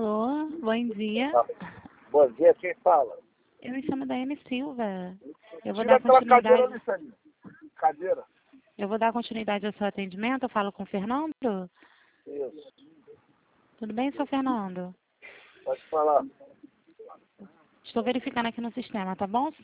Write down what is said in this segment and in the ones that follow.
Alô, bom dia. Bom dia, quem fala? Eu me chamo Daiane Silva. Eu vou Tira dar aquela continuidade. cadeira ali, Saninha. Cadeira. Eu vou dar continuidade ao seu atendimento. Eu falo com o Fernando. Isso. Tudo bem, seu Fernando? Pode falar. Estou verificando aqui no sistema, tá bom?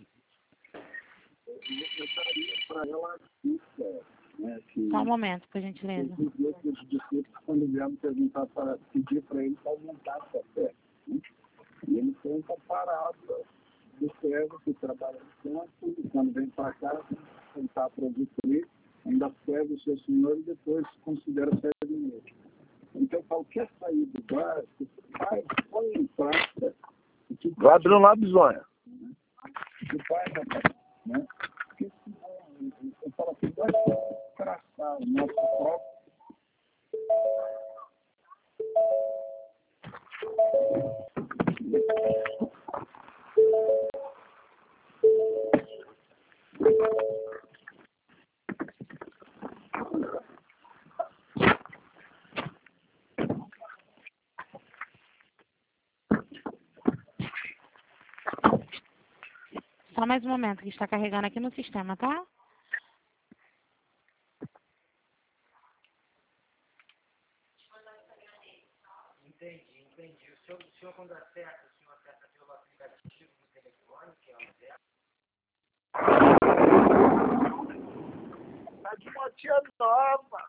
Só um momento, por gentileza. Quando vieram perguntar para pedir para ele para aumentar a sua fé. E ele foi um parado do servo que trabalha no campo, e quando vem para cá, tentar produzir, ainda serve o seu senhor e depois considera servo. Então eu falo, quer sair do bar, põe em prática. Vai abrir um labisonha. O pai, rapaz, né? Porque senão, eu falo assim, vai traçar o nosso próprio. Só mais um momento, que está carregando aqui no sistema, tá? Entendi. O senhor quando acerta, o senhor acerta pelo aplicativo do telefone, que é o certo? Tá de motinha nova.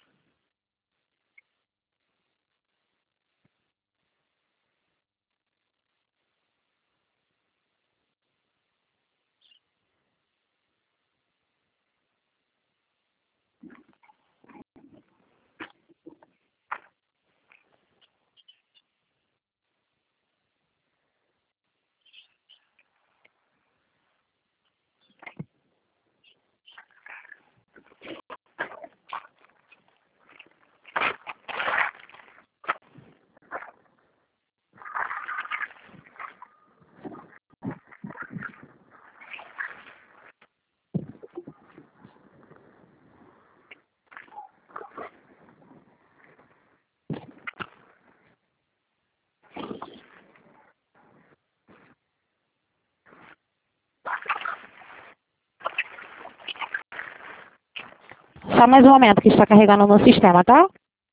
Só mais um momento, que está carregando no sistema, tá?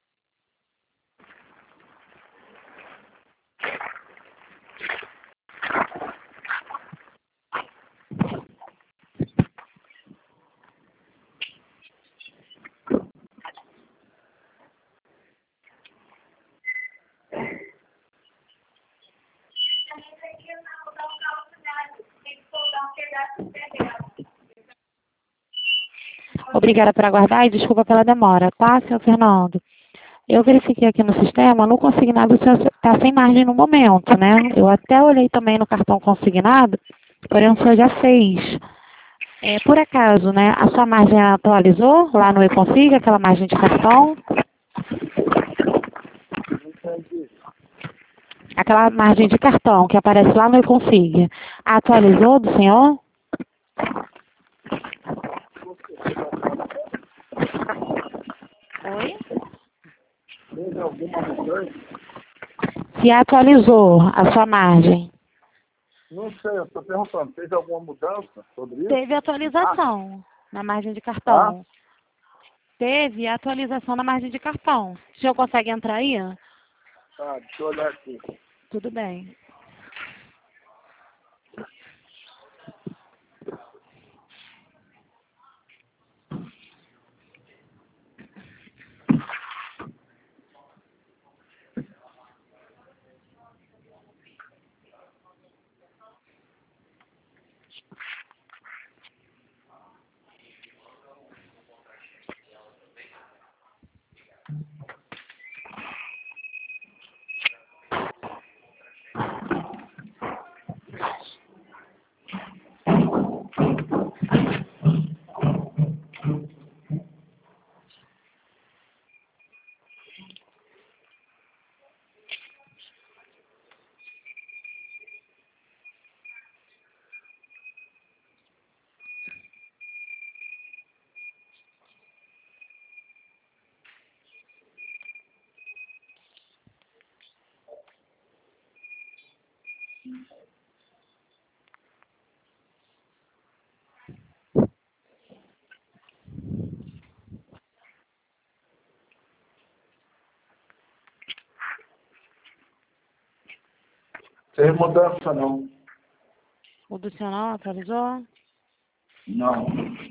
Obrigada por aguardar e desculpa pela demora, tá, senhor Fernando? Eu verifiquei aqui no sistema, no consignado o senhor está sem margem no momento, né? Eu até olhei também no cartão consignado, porém o senhor já fez. Por acaso, né, a sua margem atualizou lá no eConfig, aquela margem de cartão? Aquela margem de cartão que aparece lá no eConfig. Atualizou do senhor? Oi? Teve alguma mudança? Se atualizou a sua margem. Não sei, eu estou perguntando, teve alguma mudança sobre isso? Teve atualização na margem de cartão. Teve atualização na margem de cartão. O senhor consegue entrar aí? Tá, deixa eu olhar aqui. Tudo bem. Sem mudança não. O do senhor não atualizou? Não.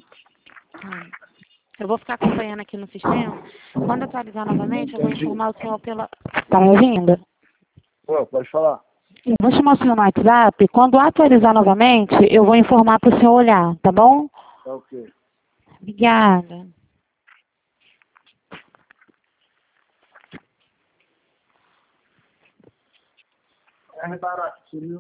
Eu vou ficar acompanhando aqui no sistema. Quando atualizar novamente, eu vou Entendi. informar o senhor pela... Tá me ouvindo? Pô, pode falar. Eu vou chamar o senhor no WhatsApp. Quando atualizar novamente, eu vou informar para o senhor olhar, tá bom? Tá ok. Obrigada. É barato, sumiu.